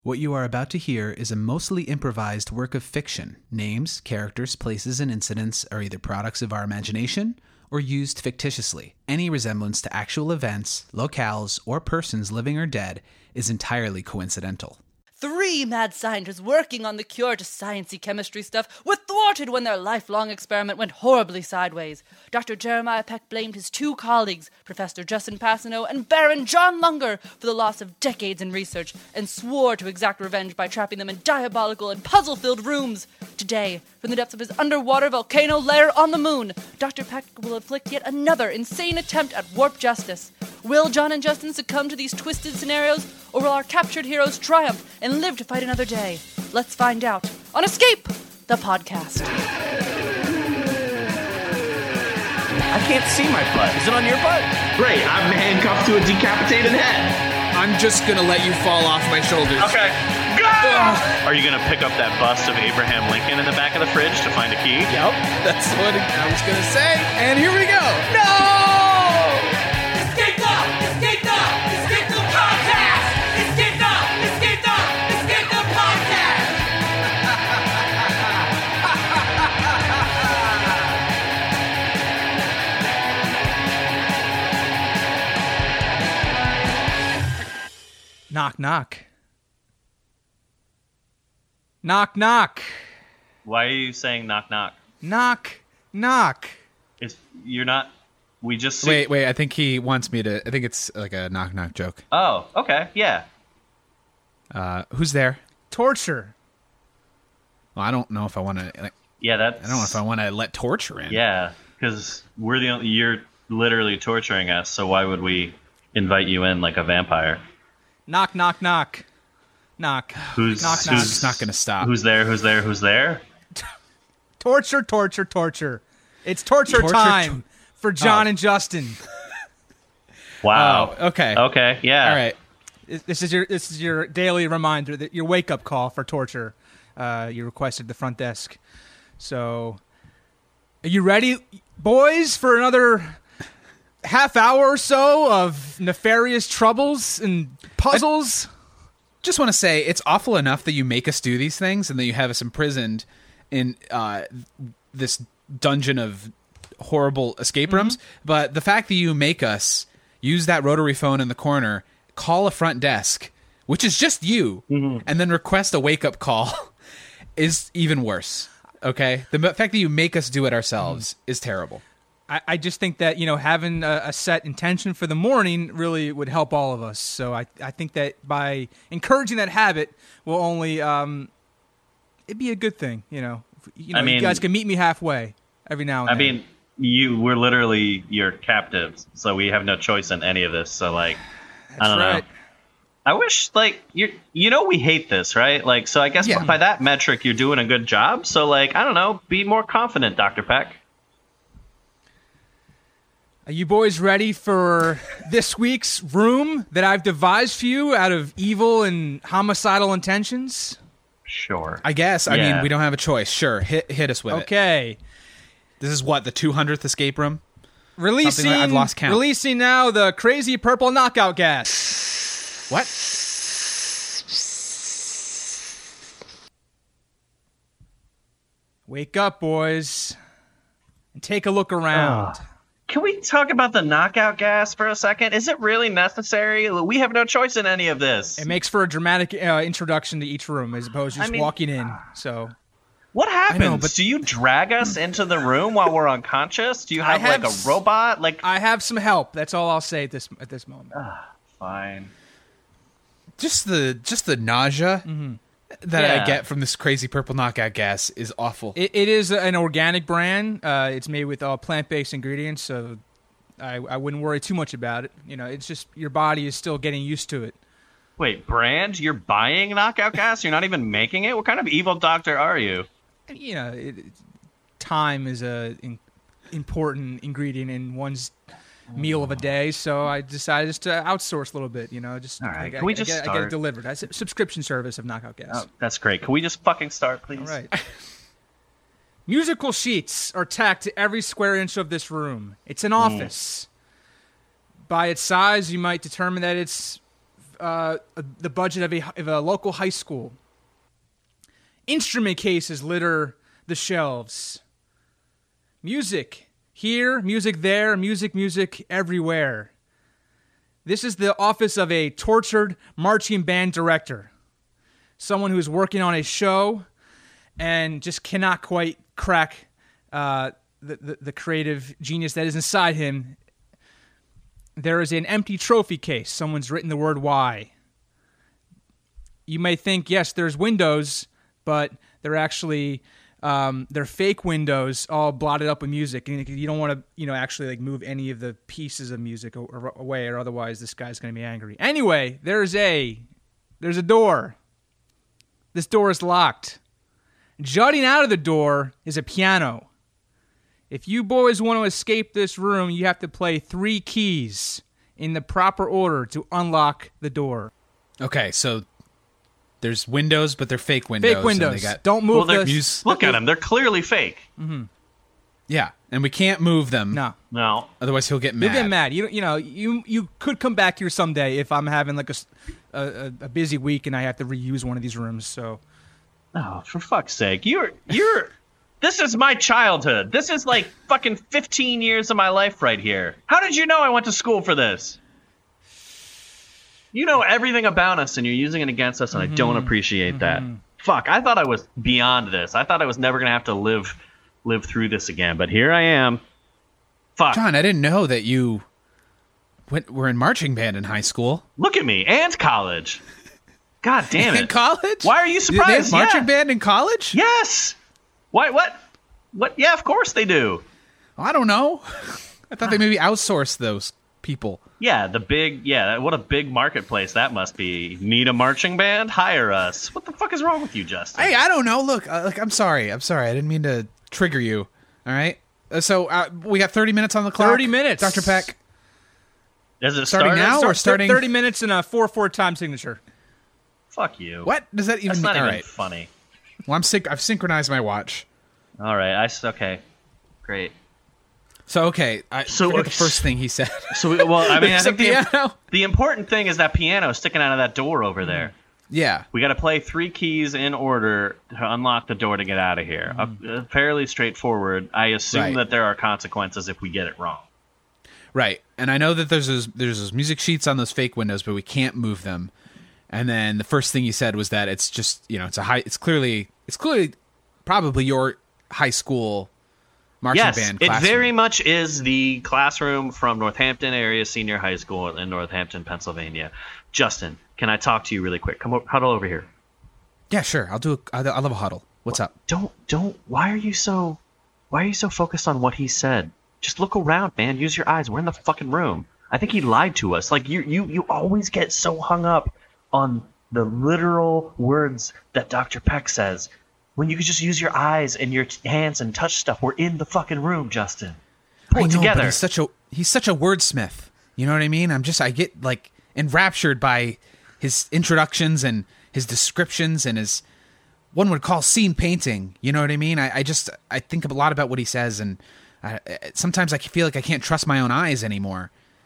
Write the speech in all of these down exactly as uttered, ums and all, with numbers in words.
What you are about to hear is a mostly improvised work of fiction. Names, characters, places, and incidents are either products of our imagination or used fictitiously. Any resemblance to actual events, locales, or persons living or dead is entirely coincidental. Three mad scientists working on the cure to sciencey chemistry stuff were thwarted when their lifelong experiment went horribly sideways. Doctor Jeremiah Peck blamed his two colleagues, Professor Justin Passano and Baron John Lunger, for the loss of decades in research, and swore to exact revenge by trapping them in diabolical and puzzle-filled rooms. Today, from the depths of his underwater volcano lair on the moon, Doctor Peck will inflict yet another insane attempt at warp justice. Will John and Justin succumb to these twisted scenarios, or will our captured heroes triumph and live to fight another day? Let's find out on Escape, the podcast. I can't see my butt. Is it on your butt? Great, I'm handcuffed to a decapitated head. I'm just gonna let you fall off my shoulders. Okay, go! Ugh. Are you gonna pick up that bust of Abraham Lincoln in the back of the fridge to find a key? Yep, that's what I was gonna say. And here we go. No! Escape the! Escape the! Escape the podcast! Escape the! Escape the! Escape the podcast! Knock, knock. Knock, knock. Why are you saying knock knock? Knock, knock. It's you're not. We just see- Wait, wait, I think he wants me to... I think it's like a knock-knock joke. Oh, okay, yeah. Uh, who's there? Torture. Well, I don't know if I want to... Like, Yeah, that's. I don't know if I want to let torture in. Yeah, because we're the only. You're literally torturing us. So why would we invite you in like a vampire? Knock, knock, knock. Knock. Who's knock, knock. who's It's not going to stop. Who's there? Who's there? Who's there? Torture, torture, torture. It's torture, Torture, time for John Oh. and Justin. Wow. Oh, okay. Okay. Yeah. All right. This is your this is your daily reminder, that your wake up call for torture. Uh, you requested the front desk. So, are you ready, boys, for another half hour or so of nefarious troubles and puzzles? Just want to say, it's awful enough that you make us do these things and that you have us imprisoned in uh, this dungeon of horrible escape rooms. Mm-hmm. But the fact that you make us use that rotary phone in the corner, call a front desk, which is just you, mm-hmm. and then request a wake-up call is even worse. Okay? The fact that you make us do it ourselves mm-hmm. is terrible. I, I just think that, you know, having a, a set intention for the morning really would help all of us. So I, I think that by encouraging that habit will only um, it'd be a good thing. You know, you know, I mean, you guys can meet me halfway every now and I then. mean, you we're literally your captives, so we have no choice in any of this. So like, That's I don't right. know. I wish, like, you you know we hate this, right? Like, so I guess Yeah. by that metric, you're doing a good job. So, like, I don't know, be more confident, Doctor Peck. Are you boys ready for this week's room that I've devised for you out of evil and homicidal intentions? Sure. I guess. I Yeah. mean, we don't have a choice. Sure. Hit hit us with it. Okay. This is what, the two hundredth escape room? Releasing, Something like- I've lost count. Releasing now the crazy purple knockout gas. What? Wake up, boys, and take a look around. Ugh. Can we talk about the knockout gas for a second? Is it really necessary? We have no choice in any of this. It makes for a dramatic uh, introduction to each room as opposed to just I mean- walking in. So What happens? know, but- Do you drag us into the room while we're unconscious? Do you I have, have like a s- robot? Like, I have some help. That's all I'll say at this at this moment. fine. Just the just the nausea Mm-hmm. that Yeah. I get from this crazy purple knockout gas is awful. It, it is an organic brand. Uh, it's made with all plant-based ingredients, so I, I wouldn't worry too much about it. You know, it's just your body is still getting used to it. Wait, brand? You're buying knockout gas? You're not even making it? What kind of evil doctor are you? You know, it, it- time is a in, important ingredient in one's meal of a day, so I decided just to outsource a little bit. You know, just All right, I, can we I, just I, get, I get start? it delivered. That's a subscription service of Knockout Gas. Oh, that's great. Can we just fucking start, please? All right. Musical sheets are tacked to every square inch of this room. It's an office. By its size, you might determine that it's uh, the budget of a, of a local high school. Instrument cases litter the shelves. Music here, music there, music, music everywhere. This is the office of a tortured marching band director. Someone who's working on a show and just cannot quite crack uh, the, the, the creative genius that is inside him. There is an empty trophy case. Someone's written the word "why." You may think, yes, there's windows, but they're actually um, they're fake windows, all blotted up with music, and you don't want to, you know, actually like move any of the pieces of music o- or away, or otherwise this guy's going to be angry. Anyway, there's a there's a door. This door is locked. Jutting out of the door is a piano. If you boys want to escape this room, you have to play three keys in the proper order to unlock the door. Okay, so there's windows, but they're fake windows. Fake windows. And they got, Don't move Well, they're- the... Mus- Look at them. They're clearly fake. yeah, and we can't move them. No. No. Otherwise, he'll get You'll mad. get mad. You, you know, you you could come back here someday if I'm having like a, s- a, a- a busy week and I have to reuse one of these rooms. So Oh, for fuck's sake. You're, you're, this is my childhood. This is like fucking fifteen years of my life right here. How did you know I went to school for this? You know everything about us and you're using it against us and I don't appreciate that. Fuck, I thought I was beyond this. I thought I was never going to have to live, live through this again, but here I am. Fuck. John, I didn't know that you went, were in marching band in high school. Look at me. And college. God damn In it. college? Why are you Did they have surprised? marching Yeah. band in college? Yes. Why, what? What? Yeah, of course they do. I don't know. I thought they maybe outsourced those people. Yeah, the big, yeah, what a big marketplace that must be. Need a marching band? Hire us. What the fuck is wrong with you, Justin? Hey, I don't know. Look, uh, look, I'm sorry. I'm sorry. I didn't mean to trigger you. All right. Uh, so uh, we got thirty minutes on the clock. thirty minutes. Doctor Peck. Does it starting start? now? Start- we're starting- thirty minutes and a four four time signature. Fuck you. What does that even That's mean? not All even right. funny. Well, I'm sync- I've synchronized my watch. All right, I s- okay, great. So okay. I So, forget the okay, first thing he said. So, we, well, I mean, I There's a think the, piano. the important thing is that piano sticking out of that door over there. Yeah. We got to play three keys in order to unlock the door to get out of here. Uh, fairly straightforward. I assume Right. that there are consequences if we get it wrong. Right. And I know that there's those, there's those music sheets on those fake windows, but we can't move them. And then the first thing you said was that it's just, you know, it's a high, it's clearly, it's clearly probably your high school marching Yes, band it classroom. very much is the classroom from Northampton Area Senior High School in Northampton, Pennsylvania. Justin, can I talk to you really quick? Come o- huddle over here. Yeah, sure. I'll do a, I'll love a huddle. What's up? Don't don't. Why are you so? Why are you so focused on what he said? Just look around, man. Use your eyes. We're in the fucking room. I think he lied to us. Like you you you always get so hung up on the literal words that Doctor Peck says when you could just use your eyes and your t- hands and touch stuff. We're in the fucking room, Justin. Pull I it know, together. but he's such a he's such a wordsmith. You know what I mean? I'm just I get like enraptured by his introductions and his descriptions and his one would call scene painting. You know what I mean? I, I just I think a lot about what he says, and I, sometimes I feel like I can't trust my own eyes anymore.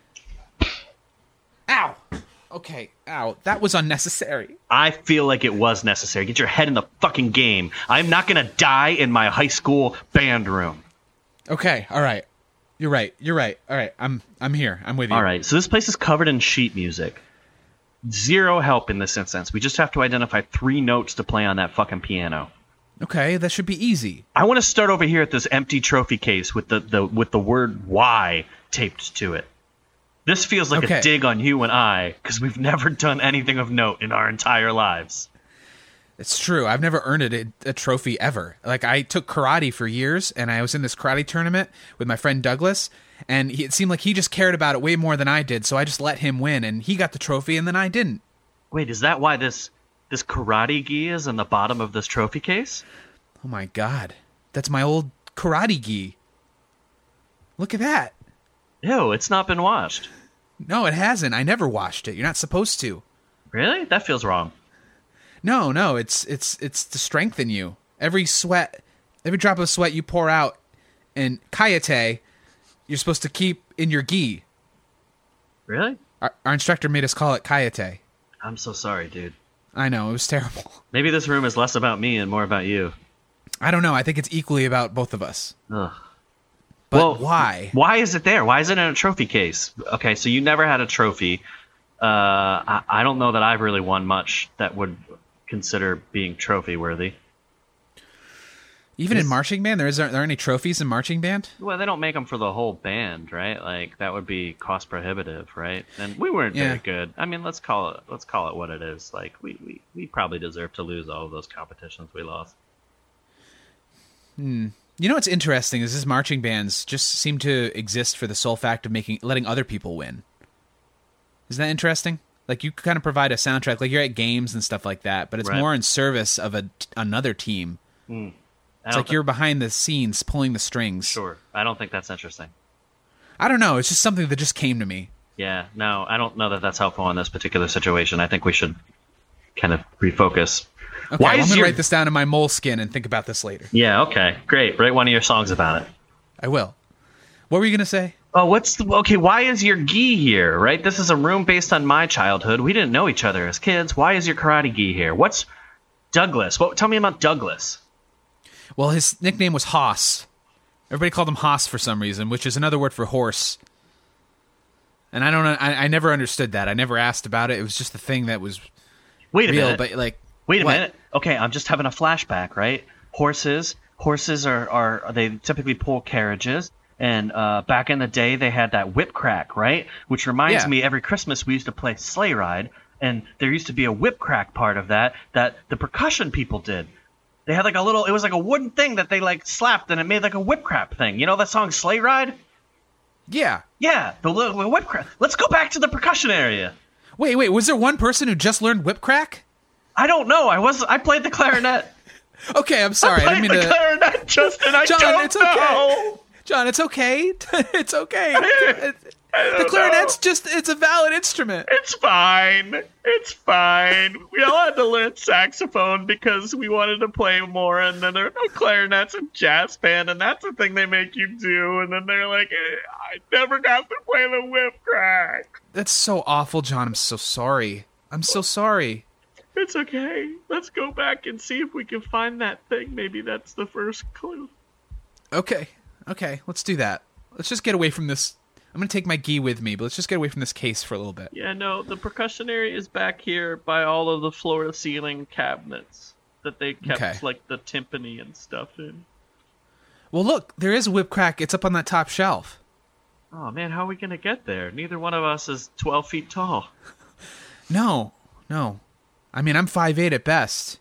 Ow. Okay. Ow. That was unnecessary. I feel like it was necessary. Get your head in the fucking game. I'm not gonna die in my high school band room. Okay. All right. You're right. You're right. All right. I'm I'm here. I'm with you. All right, so this place is covered in sheet music. Zero help in this instance. We just have to identify three notes to play on that fucking piano. Okay. That should be easy. I want to start over here at this empty trophy case with the, the with the word "why" taped to it. This feels like Okay. a dig on you and I, because we've never done anything of note in our entire lives. It's true. I've never earned a, a trophy ever. Like, I took karate for years, and I was in this karate tournament with my friend Douglas, and he, it seemed like he just cared about it way more than I did, so I just let him win, and he got the trophy, and then I didn't. Wait, is that why this this karate gi is in the bottom of this trophy case? Oh my god. That's my old karate gi. Look at that. Ew, it's not been washed. No, it hasn't. I never washed it. You're not supposed to. Really? That feels wrong. No, no, it's it's it's to strengthen you. Every sweat, every drop of sweat you pour out in kayate, you're supposed to keep in your gi. Really? Our, our instructor made us call it kayate. I'm so sorry, dude. I know, it was terrible. Maybe this room is less about me and more about you. I don't know. I think it's equally about both of us. Ugh. But Well, why? Why is it there? Why is it in a trophy case? Okay, so you never had a trophy. Uh, I, I don't know that I've really won much that would consider being trophy worthy. Even in marching band, there is are there any trophies in marching band? Well, they don't make them for the whole band, right? Like that would be cost prohibitive, right? And we weren't Yeah. very good. I mean, let's call it let's call it what it is. Like we, we, we probably deserve to lose all of those competitions we lost. You know what's interesting is these marching bands just seem to exist for the sole fact of making letting other people win. Isn't that interesting? Like you kind of provide a soundtrack, like you're at games and stuff like that, but it's Right. more in service of a another team. Mm. I It's don't like thi- you're behind the scenes pulling the strings. Sure. I don't think that's interesting. I don't know. It's just something that just came to me. Yeah, no, I don't know that that's helpful in this particular situation. I think we should kind of refocus. Okay, Why well, I'm is gonna your- write this down in my moleskin and think about this later. Yeah, okay, great. Write one of your songs about it. I will. What were you gonna say? Oh, what's the okay? Why is your gi here? Right, this is a room based on my childhood. We didn't know each other as kids. Why is your karate gi here? What's Douglas? What? Tell me about Douglas. Well, his nickname was Haas. Everybody called him Haas for some reason, which is another word for horse. And I don't know. I, I never understood that. I never asked about it. It was just the thing that was Wait a real. minute. But like, Wait a what? minute. Okay, I'm just having a flashback. Right, horses. Horses are are they typically pull carriages. And uh, back in the day, they had that whip crack, right? Which reminds Yeah. me, every Christmas we used to play Sleigh Ride, and there used to be a whip crack part of that that the percussion people did. They had like a little, it was like a wooden thing that they like slapped, and it made like a whip crack thing. You know that song Sleigh Ride? Yeah. Yeah, the little whip crack. Let's go back to the percussion area. Wait, wait. Was there one person who just learned whip crack? I don't know. I was I played the clarinet. Okay, I'm sorry. I I didn't played mean the to. clarinet, Justin. I John, don't it's know. okay. John, it's okay. It's okay. The don't clarinet's know. just—it's a valid instrument. It's fine. It's fine. We all had to learn saxophone because we wanted to play more, and then there are no clarinets in jazz band, and that's the thing they make you do. And then they're like, eh, I never got to play the whip crack. That's so awful, John. I'm so sorry. I'm so sorry. It's okay. Let's go back and see if we can find that thing. Maybe that's the first clue. Okay. Okay, let's do that. Let's just get away from this. I'm going to take my gi with me, but let's just get away from this case for a little bit. Yeah, no, the percussion area is back here by all of the floor-to-ceiling cabinets that they kept, Okay. like, the timpani and stuff in. Well, look, there is a whip crack. It's up on that top shelf. Oh man, how are we gonna get there? Neither one of us is twelve feet tall. No, no. I mean, I'm five eight at best.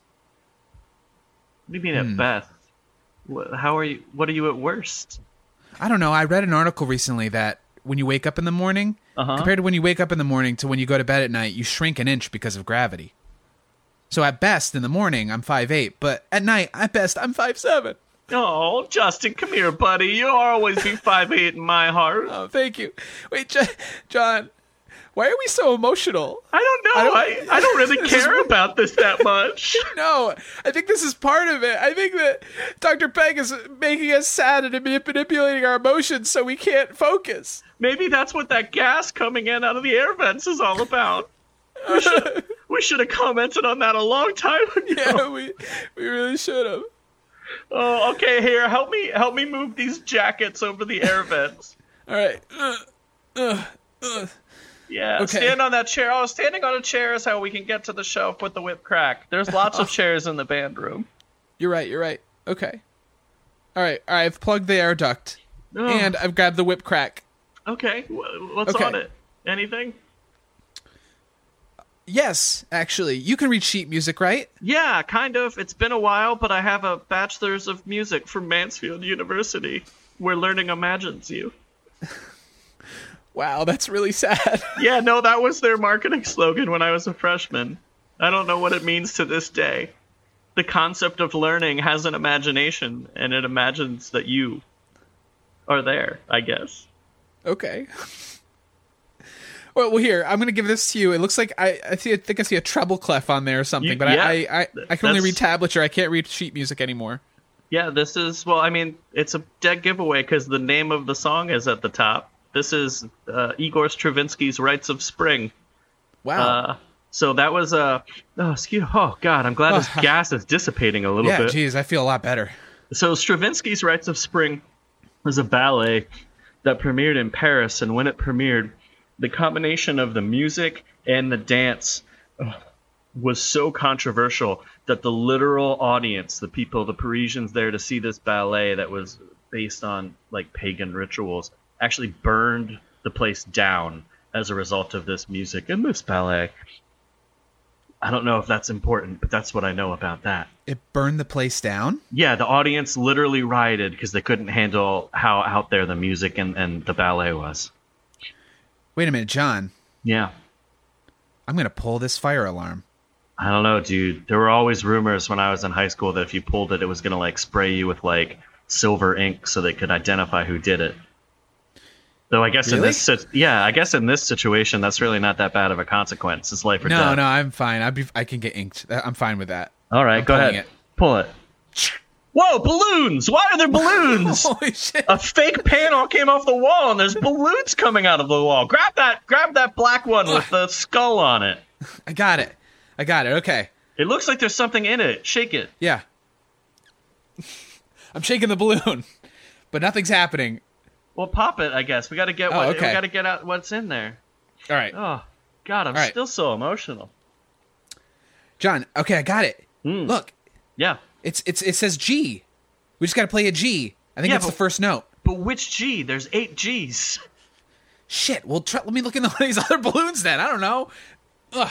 What do you mean at best? Wh- How are you? What are you at worst? I don't know. I read an article recently that when you wake up in the morning, Uh-huh. compared to when you wake up in the morning to when you go to bed at night, you shrink an inch because of gravity. So at best in the morning, I'm five eight, but at night, at best, I'm five seven. Oh, Justin, come here, buddy. You'll always be five eight in my heart. Oh, thank you. Wait, Jo- John, why are we so emotional? I don't know. I I don't- I, don't really This is care really- about this that much. No, I think this is part of it. I think that Doctor Peg is making us sad and manipulating our emotions so we can't focus. Maybe that's what that gas coming in out of the air vents is all about. We should, we should have commented on that a long time ago. Yeah, we we really should have. Oh, okay. Here, help me help me move these jackets over the air vents. All right. Uh, uh, uh. Yeah, Okay. stand on that chair. Oh, standing on a chair is how we can get to the shelf with the whip crack. There's lots of chairs in the band room. You're right. You're right. Okay. All right. All right. I've plugged the air duct, Oh, and I've grabbed the whip crack. okay, wh- what's Okay. on it? Anything? Yes, actually, you can read sheet music, right? Yeah, kind of. It's been a while, but I have a bachelor's of music from Mansfield University, where learning imagines you. Wow, that's really sad. Yeah, no, that was their marketing slogan when I was a freshman. I don't know what it means to this day. The concept of learning has an imagination, and it imagines that you are there, I guess. Okay. Well, well, here I'm going to give this to you. It looks like I, I see. I think I see a treble clef on there or something. You- but yeah, I, I, I, I can only read that's- tablature. I can't read sheet music anymore. Yeah, this is, well, I mean, it's a dead giveaway because the name of the song is at the top. This is uh, Igor Stravinsky's Rites of Spring. Wow. Uh, So that was a uh, oh, excuse, oh god, I'm glad this gas is dissipating a little Yeah, bit. geez, I feel a lot better. So Stravinsky's Rites of Spring was a ballet that premiered in Paris, and when it premiered, the combination of the music and the dance was so controversial that the literal audience, the people, the Parisians there to see this ballet that was based on like pagan rituals, actually burned the place down as a result of this music and this ballet. I don't know if that's important, but that's what I know about that. It burned the place down? Yeah, the audience literally rioted because they couldn't handle how out there the music and, and the ballet was. Wait a minute, John. Yeah. I'm going to pull this fire alarm. I don't know, dude. There were always rumors when I was in high school that if you pulled it, it was going to like spray you with like silver ink so they could identify who did it. Though I guess Really? in this, sit- yeah, I guess in this situation, that's really not that bad of a consequence. It's life or No, death. no, I'm fine. I'd be, I can get inked. I'm fine with that. All right, I'm go pulling ahead. it. Pull it. Whoa, balloons! Why are there balloons? Holy shit. A fake panel came off the wall, and there's balloons coming out of the wall. Grab that! Grab that black one with the skull on it. I got it. I got it. Okay. It looks like there's something in it. Shake it. Yeah. I'm shaking the balloon, but nothing's happening. Well, pop it. I guess we got to get. Oh, what, okay. We got to get out what's in there. All right. Oh, God, I'm All right. still so emotional. John, okay, I got it. Mm. Look, Yeah, it's it's it says G. We just got to play a G. I think Yeah, that's but- the first note. but which G? There's eight G's. Shit. Well, try, let me look into one of these other balloons then. I don't know. Ugh.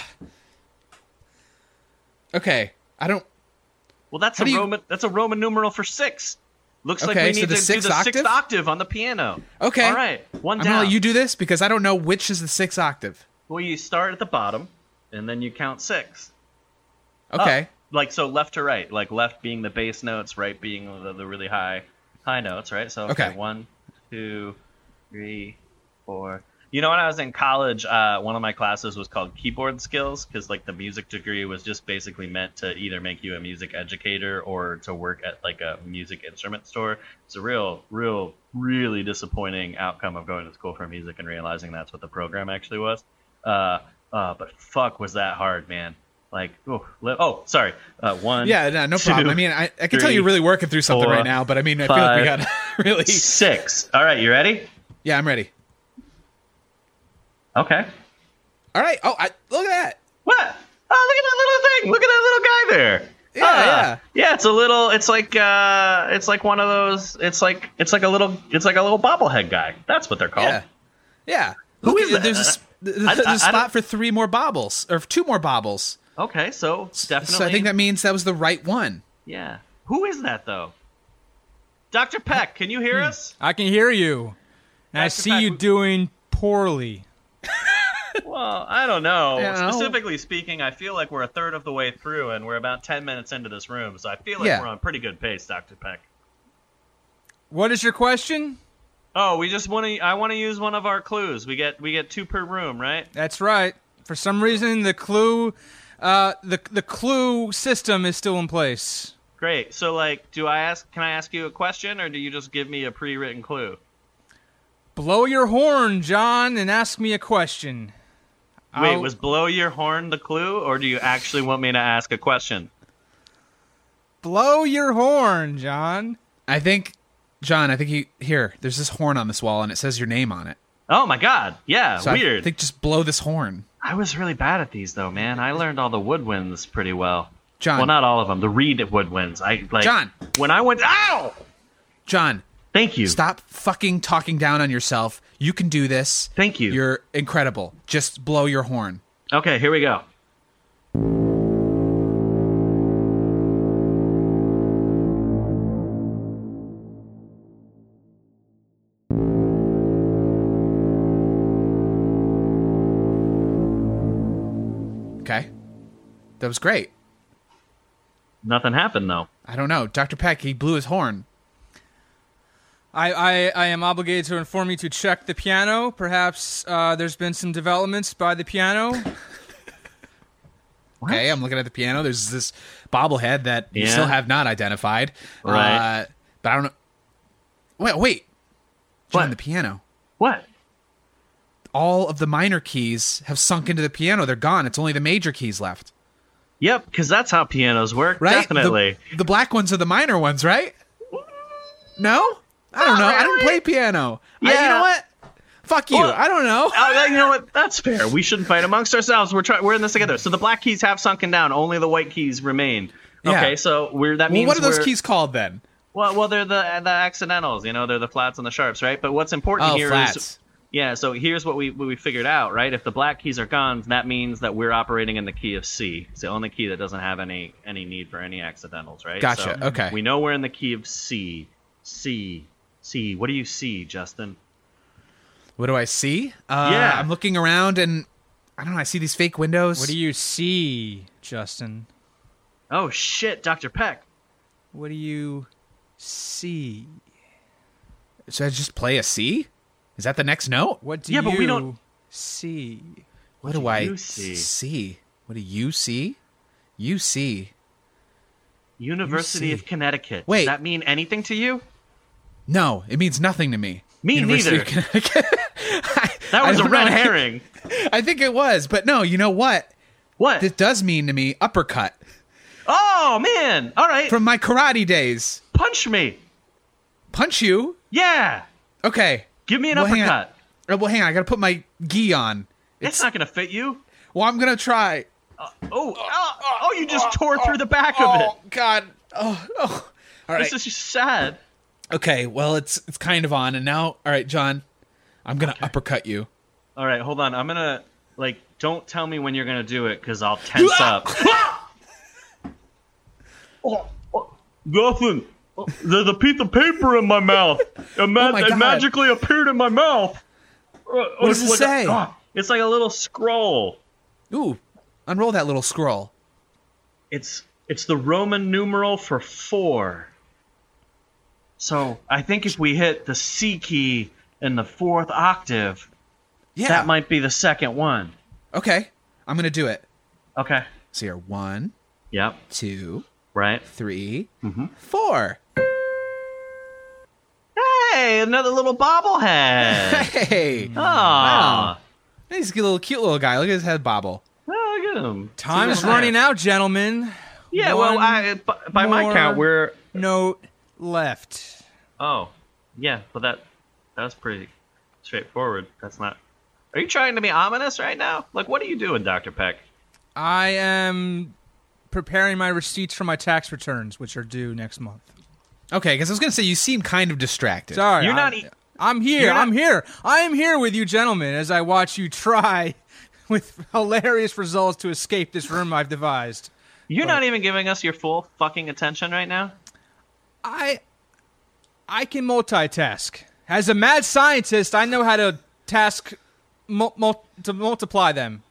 Okay. I don't. Well, that's How a do you- Roman. That's a Roman numeral for six. Looks like Okay, we so need the to do sixth the sixth octave? octave on the piano. Okay. All right, one I'm down. gonna let you do this because I don't know which is the sixth octave. Well, you start at the bottom, and then you count six. Okay. Up. Like so, left to right. Like left being the bass notes, right being the, the really high high notes, right? So okay, Okay. one, two, three, four. You know, when I was in college, uh, one of my classes was called keyboard skills because like the music degree was just basically meant to either make you a music educator or to work at like a music instrument store. It's a real, real, really disappointing outcome of going to school for music and realizing that's what the program actually was. Uh, uh, but fuck, was that hard, man? Like, oh, li- oh, sorry. Uh, one, Yeah, no, no two, problem. I mean, I, I can tell three, you're really working through something four, right now, but I mean, I feel like we five, got really. six. All right, you ready? Yeah, I'm ready. Okay. All right. Oh, I, look at that. What? Oh, look at that little thing. Look at that little guy there. Yeah, Ah, yeah. Yeah, it's a little it's like uh it's like one of those it's like it's like a little it's like a little bobblehead guy. That's what they're called. Yeah. Yeah. Who Look, is at- There's a, that? s- there's I- a I- I spot don't- for three more bobbles or two more bobbles. Okay, so definitely So I think that means that was the right one. Yeah. Who is that though? Doctor Peck, can you hear Hmm. us? I can hear you. And I Doctor see Peck, you w- doing poorly. Well, I don't know. Yeah, no. Specifically speaking, I feel like we're a third of the way through and we're about ten minutes into this room, so I feel like Yeah. we're on pretty good pace, Doctor Peck. What is your question? Oh, we just want to I want to use one of our clues. We get we get two per room, right? That's right. For some reason, the clue, uh, the the clue system is still in place. Great. So, like, do I ask? Can I ask you a question, or do you just give me a pre-written clue? Blow your horn, John, and ask me a question. Wait, I'll- was blow your horn the clue, or do you actually want me to ask a question? blow your horn, John. I think, John, I think you here. There's this horn on this wall, and it says your name on it. Oh my God! Yeah, So weird. I think just blow this horn, I was really bad at these, though, man. I learned all the woodwinds pretty well. John. Well, not all of them. The reed woodwinds. I like. John. When I went, ow! John, Thank you. stop fucking talking down on yourself. You can do this. Thank you. You're incredible. Just blow your horn. Okay, here we go. Okay, that was great. Nothing happened though. I don't know, Doctor Peck. He blew his horn. I, I, I am obligated to inform you to check the piano. Perhaps uh, there's been some developments by the piano. Okay, I'm looking at the piano. There's this bobblehead that you Yeah. still have not identified. Right. Uh, but I don't know. Wait, wait. John, What? the piano. What? all of the minor keys have sunk into the piano. They're gone. It's only the major keys left. Yep, because that's how pianos work. Right? Definitely. The, the black ones are the minor ones, right? No? I don't know. I don't play piano. I, you Yeah. know what? Fuck you. Well, I don't know. Oh, you know what? That's fair. We shouldn't fight amongst ourselves. We're trying. We're in this together. So the black keys have sunken down. Only the white keys remain. Yeah. Okay, so we're that Well, means what are those we're- keys called then? Well, well, they're the the accidentals. You know, they're the flats and the sharps, right? But what's important Oh, here is flats. yeah. So here's what we what we figured out, right? If the black keys are gone, that means that we're operating in the key of C. It's the only key that doesn't have any any need for any accidentals, right? Gotcha. So Okay. We know we're in the key of C. C. C. What do you see, Justin? What do I see? Uh, Yeah. I'm looking around and I don't know. I see these fake windows. What do you see, Justin? Oh shit, Doctor Peck. What do you see? Should I just play a C? Is that the next note? What do Yeah, you but we don't- see? What, do do I you see? see? What do you see? You see. University see. of Connecticut. Wait. Does that mean anything to you? No, it means nothing to me. Me University neither. of Connecticut. I- That I was a don't red know. herring. I think it was, but no, you know what? What? It does mean to me uppercut Oh man! All right, from my karate days. punch me. Punch you? Yeah, Okay. give me an Well, hang on. uppercut. Uh, Well, hang on. I gotta put my gi on. It's not gonna fit you. Well, I'm gonna try. Oh, oh, oh, you just tore through the back of it. Oh God. Oh, oh. All right. This is just sad. Okay. Well, it's it's kind of on, and now, all right, John. I'm gonna uppercut you. All right, hold on. I'm gonna like. Don't tell me when you're gonna do it, because I'll tense up. oh, oh, Justin, there's a piece of paper in my mouth. It, ma- Oh my it God. magically appeared in my mouth. What does it say? it's like a little scroll. Ooh, unroll that little scroll. It's it's the Roman numeral for four. So I think if we hit the C key in the fourth octave, Yeah. that might be the second one. Okay. I'm gonna do it. Okay. So here, one, Yep. two, Right. three, Mm-hmm. four. Hey, another little bobblehead. Hey. Oh, Wow. He's a little cute little guy. Look at his head bobble. oh, look at him. Time is See what running I- out, gentlemen. Yeah, One well, I, by, by my more count, we're. note left. Oh, yeah, but that that's pretty straightforward. That's not. Are you trying to be ominous right now? Like, what are you doing, Doctor Peck? I am preparing my receipts for my tax returns, which are due next month. Okay, because I was gonna say you seem kind of distracted. Sorry, You're I'm, not e- I'm here. you're not- I'm here. I am here with you, gentlemen, as I watch you try, with hilarious results, to escape this room I've devised. You're not even giving us your full fucking attention right now. I, I can multitask. As a mad scientist, I know how to task mul- mul- to multiply them.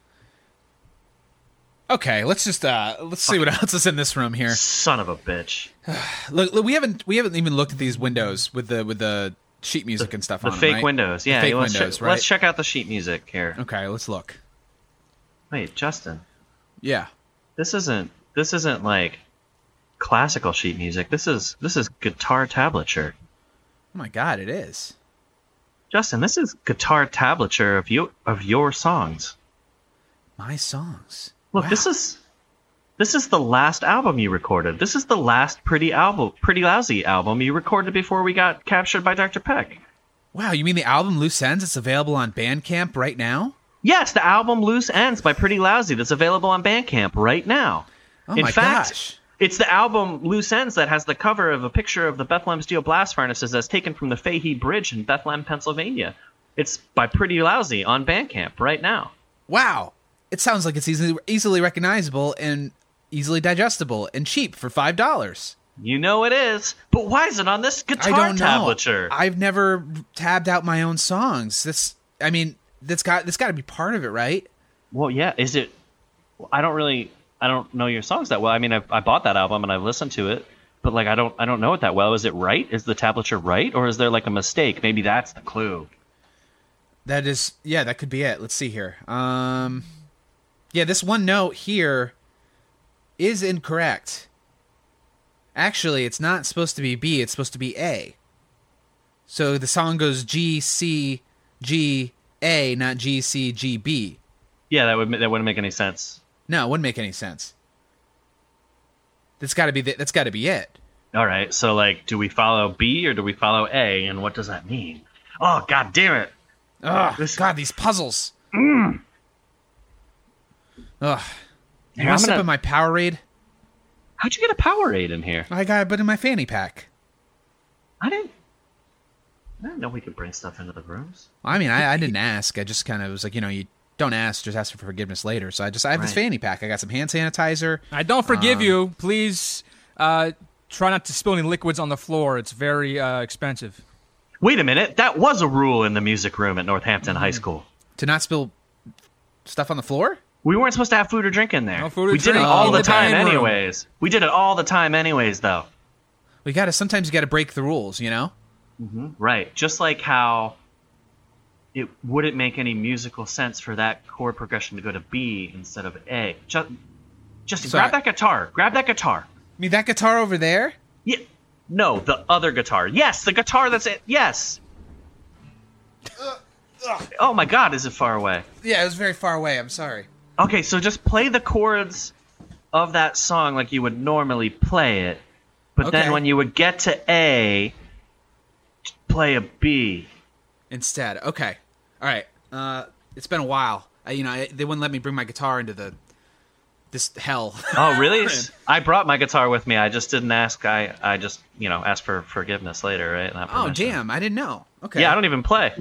Okay, let's just uh let's see what else is in this room here. Son of a bitch. Look, look, we haven't we haven't even looked at these windows with the with the sheet music and stuff The on them, fake right? windows. The Yeah, fake let's, windows, check, right? let's check out the sheet music here. Okay, let's look. Wait, Justin, Yeah. this isn't this isn't like classical sheet music. This is this is guitar tablature. Oh my God, it is. Justin, this is guitar tablature of you of your songs. My songs. Look, Wow. this is this is the last album you recorded. This is the last Pretty album, Pretty Lousy album you recorded before we got captured by Doctor Peck. Wow, you mean the album Loose Ends? It's available on Bandcamp right now? Yes, the album Loose Ends by Pretty Lousy that's available on Bandcamp right now. Oh In my fact, gosh. it's the album Loose Ends that has the cover of a picture of the Bethlehem Steel Blast Furnaces that's taken from the Fahey Bridge in Bethlehem, Pennsylvania. It's by Pretty Lousy on Bandcamp right now. Wow. It sounds like it's easily easily recognizable and easily digestible and cheap for five dollars. You know it is, but why is it on this I guitar don't know. tablature? I've never tabbed out my own songs. This I mean, that's got that's got to be part of it, right? Well, yeah. Is it? I don't really. I don't know your songs that well. I mean, I, I bought that album and I've listened to it, but like, I don't. I don't know it that well. Is it right? Is the tablature right, or is there like a mistake? Maybe that's the clue. That is, yeah, that could be it. Let's see here. Um, yeah, this one note here is incorrect. Actually, it's not supposed to be B. It's supposed to be A. So the song goes G, C, G, A, not G, C, G, B. Yeah, that would that wouldn't make any sense. No, it wouldn't make any sense. That's got to be the, that's got to be it. All right, so like, do we follow B or do we follow A, and what does that mean? Oh, god damn it! Oh, This- God, these puzzles. Mm. Ugh. You Here, want I'm to sip gonna- of my Powerade? How'd you get a Powerade in here? I got it, but in my fanny pack. I didn't. I didn't know we could bring stuff into the rooms. I mean, I, I didn't ask. I just kind of was like, you know, you don't ask, just ask for forgiveness later. So I just, I have this Right. fanny pack. I got some hand sanitizer. I don't forgive Um, you. Please uh, try not to spill any liquids on the floor. It's very uh, expensive. Wait a minute, that was a rule in the music room at Northampton High School. To not spill stuff on the floor? We weren't supposed to have food or drink in there. No food or we did it drink all in the the time, dining room. anyways. We did it all the time, anyways, though. We got to, sometimes you got to break the rules, you know? Right, just like how it wouldn't make any musical sense for that chord progression to go to B instead of A. Just, just Sorry. grab that guitar. Grab that guitar. I mean, that guitar over there? Yeah. No, the other guitar. Yes, the guitar that's it. Yes. Oh my god, is it far away? Yeah, it was very far away. I'm sorry. Okay, so just play the chords of that song like you would normally play it. But Okay. then when you would get to A, play a B. Instead. Okay. All right. Uh, it's been a while. I, you know, I, they wouldn't let me bring my guitar into the this hell. Oh, really? I brought my guitar with me. I just didn't ask. I, I just, you know, asked for forgiveness later, right? Not Oh, permission. damn. I didn't know. Okay. Yeah, I don't even play.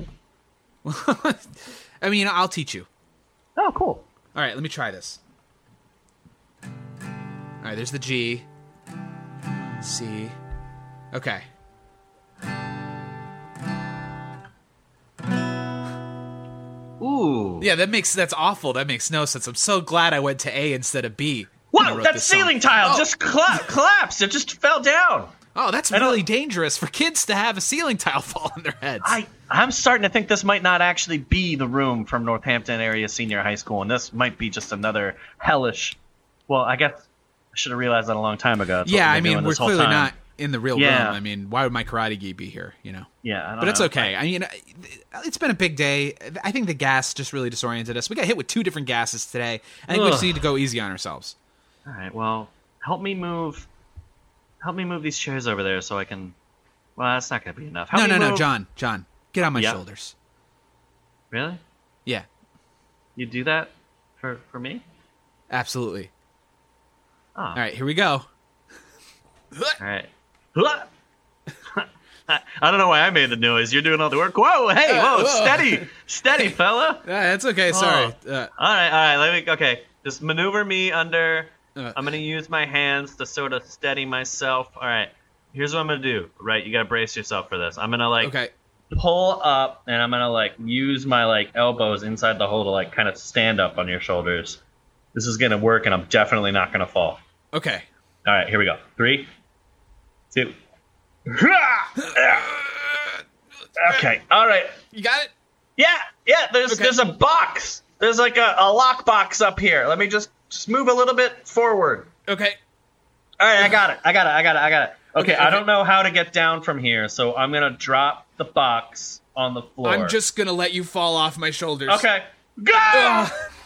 I mean, I'll teach you. Oh, cool. All right, let me try this. All right, there's the G. C. Okay. Ooh. Yeah, that makes that's awful. That makes no sense. I'm so glad I went to A instead of B. when I Whoa, wrote that this song. ceiling tile Oh. just cla- collapsed. It just fell down. Oh, that's don't- really dangerous for kids to have a ceiling tile fall on their heads. I, I'm starting to think this might not actually be the room from Northampton Area Senior High School, and this might be just another hellish. Well, I guess I should have realized that a long time ago. That's what yeah, we've I been mean, doing we're this whole clearly time. not in the real Yeah. room. I mean, why would my karate gi be here? You know. Yeah, I don't But it's know. okay. I mean, it's been a big day. I think the gas just really disoriented us. We got hit with two different gases today. I think we just Ugh. need to go easy on ourselves. All right, well, help me move. Help me move these chairs over there so I can. Well, that's not going to be enough. Help No, me no, no, move- John, John, get on my Yeah. shoulders. Really? Yeah, You do that for for me? absolutely. Oh. All right, here we go. All right. I don't know why I made the noise. You're doing all the work. Whoa, hey, Uh, whoa, whoa. steady, steady, fella. Yeah, that's okay. Sorry. Oh. Uh, All right, all right. Let me. Okay, just maneuver me under. Uh. I'm gonna use my hands to sort of steady myself. All right. Here's what I'm gonna do. Right, you gotta brace yourself for this. I'm gonna like okay. pull up, and I'm gonna like use my like elbows inside the hole to like kind of stand up on your shoulders. This is gonna work, and I'm definitely not gonna fall. Okay. All right, here we go. Three, two. Okay. All right. You got it? Yeah, yeah. There's Okay. there's a box. There's like a, a lock box up here. Let me just just move a little bit forward. Okay. All right, I got it. I got it. I got it. I got it. Okay, Okay, I okay. don't know how to get down from here, so I'm gonna drop the box on the floor. I'm just gonna let you fall off my shoulders. okay. Go. Ugh.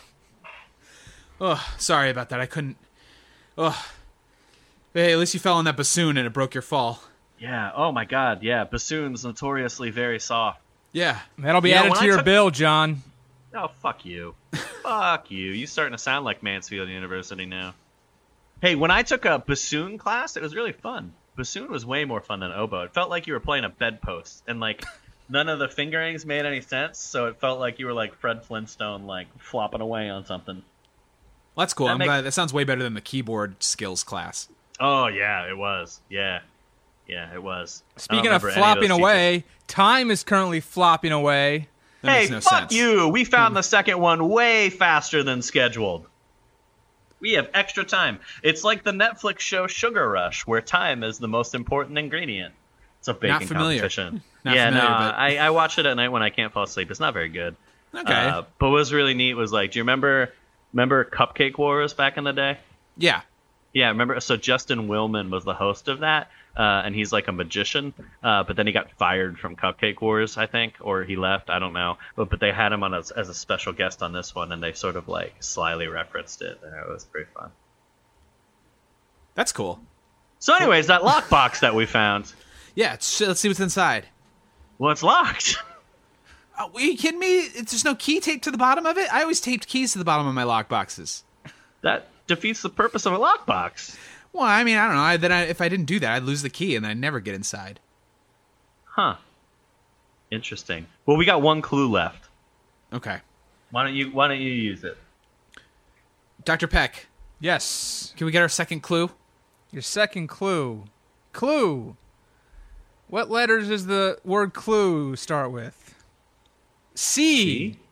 Oh, sorry about that. I couldn't. Oh. Hey, at least you fell on that bassoon and it broke your fall. Yeah. Oh my God. Yeah. Bassoon's notoriously very soft. Yeah. That'll be Yeah, added when to I your took- bill, John. Oh, fuck you. Fuck you. You starting to sound like Mansfield University now. Hey, when I took a bassoon class, it was really fun. Bassoon was way more fun than oboe. It felt like you were playing a bedpost, and like none of the fingerings made any sense, so it felt like you were like Fred Flintstone, like flopping away on something. Well, that's cool. That I'm make- glad. That sounds way better than the keyboard skills class. Oh yeah, it was. Yeah, yeah, it was. I don't Speaking of remember any flopping those away, time is currently flopping away. That Hey, makes no fuck sense. you! We found the second one way faster than scheduled. We have extra time. It's like the Netflix show Sugar Rush, where time is the most important ingredient. It's a baking familiar. competition. Not yeah, familiar, no, but- I, I watch it at night when I can't fall asleep. It's not very good. Okay. Uh, but what was really neat was like, do you remember remember Cupcake Wars back in the day? yeah. Yeah, remember? So Justin Willman was the host of that, uh, and he's like a magician. Uh, but then he got fired from Cupcake Wars, I think, or he left. I don't know. But but they had him on as, as a special guest on this one, and they sort of like slyly referenced it. And it was pretty fun. That's cool. So, anyways, that lockbox that we found. Yeah, it's, let's see what's inside. Well, it's locked. Oh, are you kidding me? It's, there's no key taped to the bottom of it? I always taped keys to the bottom of my lock boxes. That defeats the purpose of a lockbox. Well, I mean, I don't know. I, then I, if I didn't do that, I'd lose the key and I'd never get inside. Huh. Interesting. Well, we got one clue left. Okay. Why don't you Why don't you use it? Doctor Peck, Yes. can we get our second clue? Your second clue. Clue. What letters does the word clue start with? C. C?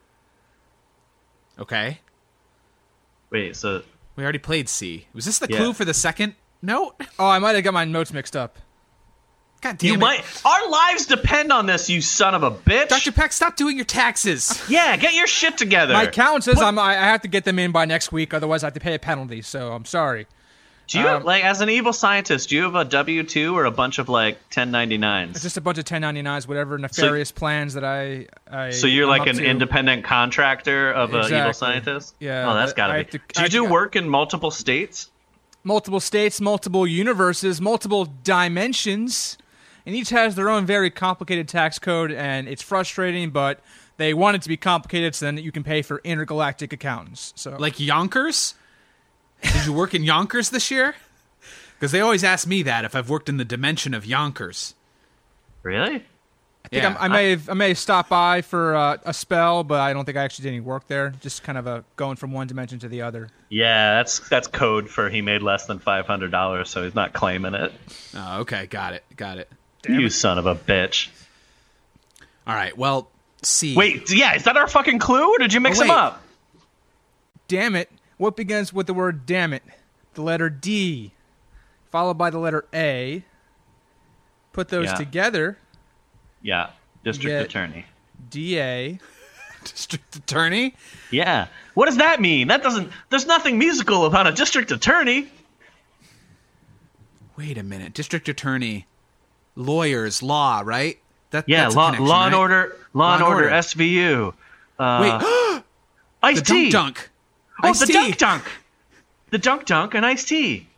Okay. Wait, so We already played C. Was this the Yeah. clue for the second note? Oh, I might have got my notes mixed up. God damn you it. might. Our lives depend on this, you son of a bitch. Doctor Peck, stop doing your taxes. Yeah, get your shit together. My account says Put- I'm, I I have to get them in by next week, otherwise I have to pay a penalty, so I'm sorry. Do you um, like, as an evil scientist, do you have a W two or a bunch of like ten ninety-nines? It's just a bunch of ten ninety-nines, whatever nefarious plans that I... I So you're I'm like up an to. independent contractor of an evil Exactly. scientist? Yeah, Oh, that's I- gotta I be. have to- do I- you do I- work in multiple states? Multiple states, multiple universes, multiple dimensions, and each has their own very complicated tax code, and it's frustrating, but they want it to be complicated so then you can pay for intergalactic accountants. So Like Yonkers? Did you work in Yonkers this year? Because they always ask me that if I've worked in the dimension of Yonkers. Really? I think Yeah, I'm, I may have I may have stopped by for uh, a spell, but I don't think I actually did any work there. Just kind of a going from one dimension to the other. Yeah, that's that's code for he made less than five hundred dollars, so he's not claiming it. Oh, okay. Got it. Got it. you son of a bitch. All right. Well, C. Wait, yeah, is that our fucking clue, or did you mix Oh, them wait. up? Damn it! What begins with the word "damn it"? The letter D, followed by the letter A. Put those Yeah. together. Yeah, district Get- attorney. D A. District Attorney? Yeah. What does that mean? That doesn't. There's nothing musical about a district attorney. Wait a minute. District Attorney. Lawyers. Law, right? That, Yeah, that's a law, connection, law and right? order, law, and and order, Order. S V U. Uh, Wait. Ice The tea. Dunk Dunk. Oh, Ice the tea. dunk dunk. The dunk dunk and iced tea.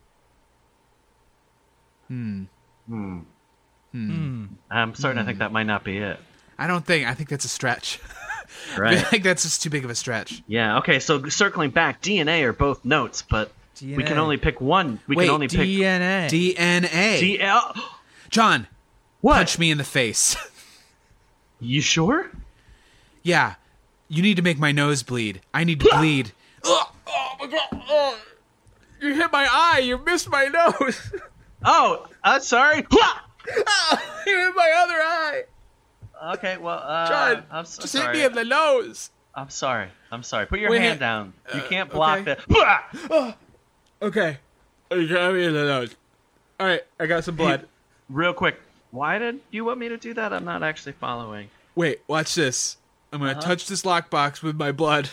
Hmm. Hmm. Hmm. I'm starting to think that might not be it. I don't think. I think that's a stretch. I Right. think that's just too big of a stretch. Yeah. Okay. So circling back, D and A are both notes, but D N A. we can only pick one. We Wait, can only pick D N A. D N A. D L. John, What? punch me in the face. You sure? Yeah. You need to make my nose bleed. I need to bleed. Oh, oh my god. Oh. You hit my eye. You missed my nose. Oh, uh, sorry. Oh, you hit my other eye. Okay. Well, uh, John, I'm so just sorry. hit me in the nose. I'm sorry. I'm sorry. Put your Wait, hand uh, down. You uh, can't block okay. that. Okay. You got me in the nose. All right, I got some blood. Real quick, why did you want me to do that? I'm not actually following. Wait, watch this. I'm gonna Uh-huh. touch this lockbox with my blood.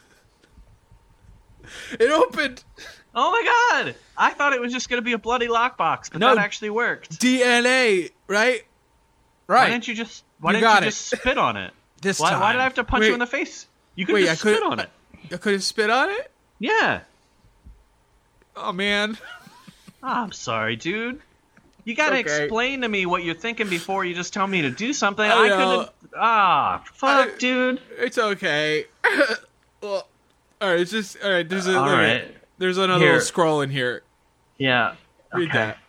It opened. Oh my god! I thought it was just going to be a bloody lockbox, but No. that actually worked. D N A, right? Why Right. didn't you just? Why You didn't got you it. just spit on it? This Why, time. why did I have to punch Wait, you in the face? You could Wait, just I could spit on it. I could have spit on it. Yeah. Oh man. Oh, I'm sorry, dude. You gotta Okay. explain to me what you're thinking before you just tell me to do something. I I, know. couldn't. Ah, fuck, I- dude. It's okay. Well, all right. It's just all right. There's a All all right. right. There's another Here. little scroll in here. Yeah. Read okay. that.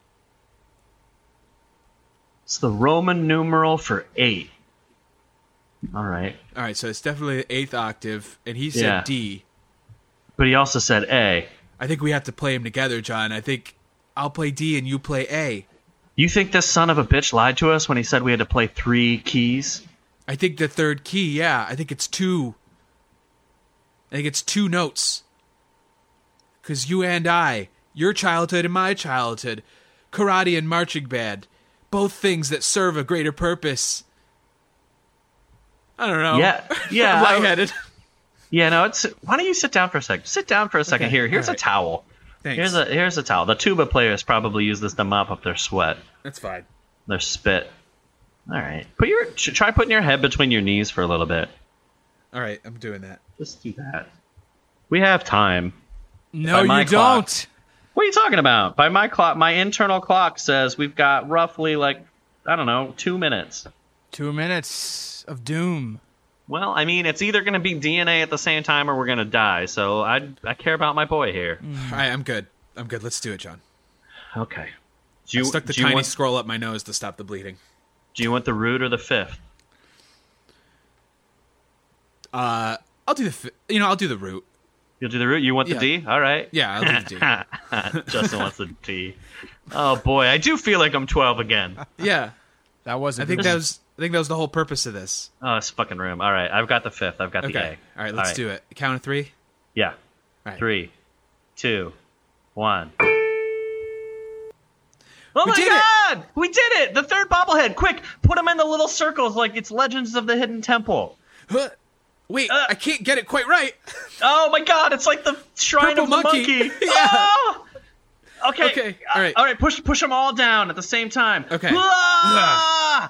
It's the Roman numeral for eight. All right. All right. So it's definitely the eighth octave, and he said Yeah. D. But he also said A. I think we have to play them together, John. I think I'll play D and you play A. You think this son of a bitch lied to us when he said we had to play three keys? I think the third key, yeah. I think it's two. I think it's two notes. Because you and I, your childhood and my childhood, karate and marching band, both things that serve a greater purpose. I don't know. Yeah, yeah. I'm lightheaded. Yeah, no, it's. Why don't you sit down for a second? Sit down for a second. Okay, Here, here's all a right. towel. Thanks. Here's a here's a towel. The tuba players probably use this to mop up their sweat, That's fine. their spit. All right, put your try putting your head between your knees for a little bit. All right, I'm doing that. Just do that. We have time. No, By my you clock. don't. What are you talking about? By my clock, my internal clock says we've got roughly like I don't know two minutes. Two minutes of doom. Well, I mean, it's either going to be D N A at the same time or we're going to die. So I I care about my boy here. All right, I'm good. I'm good. Let's do it, John. Okay. Do you I stuck the do you tiny want, scroll up my nose to stop the bleeding. Do you want the root or the fifth? Uh, I'll do the. Fi- you know, I'll do the root. You'll do the root. You want the Yeah. D? All right. Yeah, I'll do the D. Justin wants the D. Oh boy, I do feel like I'm twelve again. Yeah, That was. I think that was. I think that was the whole purpose of this. Oh, it's fucking room. All right, I've got the fifth. I've got the Okay. A. All right, let's do it. Count of three. Yeah. All right. Three, two, one. Oh We my did it! god! We did it! The third bobblehead! Quick, put them in the little circles like it's Legends of the Hidden Temple. Huh. Wait, Uh, I can't get it quite right. Oh my god, it's like the Shrine Purple of the monkey. Monkey. Yeah. Oh! Okay. Okay, all right. Uh, all right, push push them all down at the same time. Okay. Ah!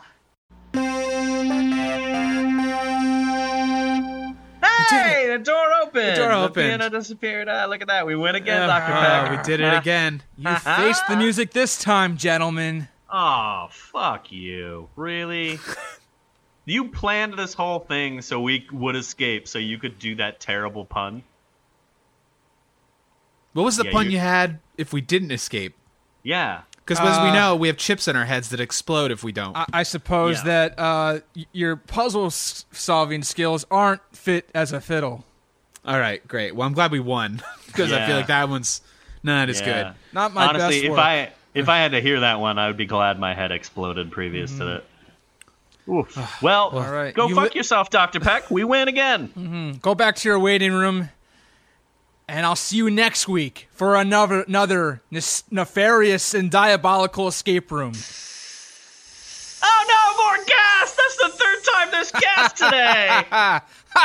Hey, the door opened. The door opened. piano disappeared. Ah, look at that. We win again, Oh, Doctor Peck. we did it again. You faced the music this time, gentlemen. Oh, fuck you. Really? You planned this whole thing so we would escape so you could do that terrible pun? What was the Yeah, pun you- you had if we didn't escape? Yeah. Because as we Uh, know, we have chips in our heads that explode if we don't. I, I suppose Yeah. that uh, y- your puzzle s- solving skills aren't fit as a fiddle. All right, great. Well, I'm glad we won because I Yeah. feel like that one's not as Yeah. good. Not my Honestly, best if work. I if I had to hear that one, I would be glad my head exploded previous to that. Oof. Well, All right. go You fuck li- yourself, Doctor Peck. We win again. Go back to your waiting room, and I'll see you next week for another another nes- nefarious and diabolical escape room. Oh no, more gas! That's the third time there's gas today.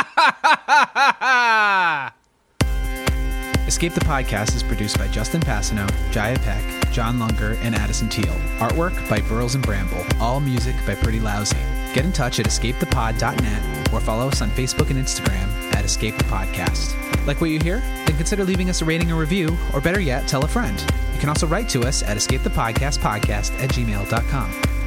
Escape the Podcast is produced by Justin Passano, Jaya Peck, John Lunger, and Addison Teal. Artwork by Burls and Bramble. All music by Pretty Lousy. Get in touch at escape the pod dot net or follow us on Facebook and Instagram at Escape the Podcast. Like what you hear? Then consider leaving us a rating or review, or better yet, tell a friend. You can also write to us at escape the podcast podcast at gmail dot com.